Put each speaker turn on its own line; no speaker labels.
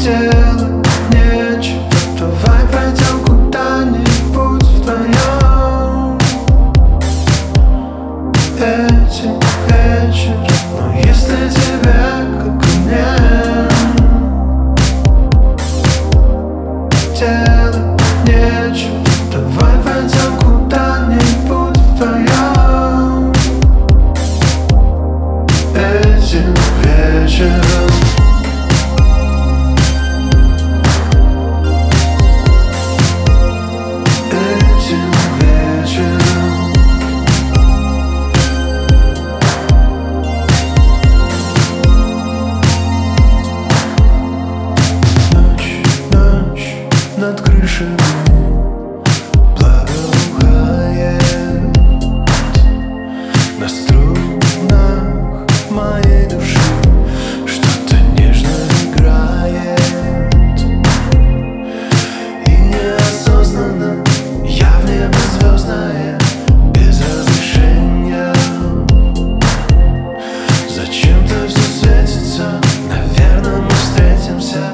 Делать нечего, давай пойдем куда-нибудь вдвоем этим вечером. Но если тебе, как и мне, делать нечего, давай пойдем куда-нибудь вдвоем этим вечером. Над крышами благоухает, на струнах моей души что-то нежно играет. И неосознанно я в небо звездное, без разрешения. Зачем-то все светится, наверное, мы встретимся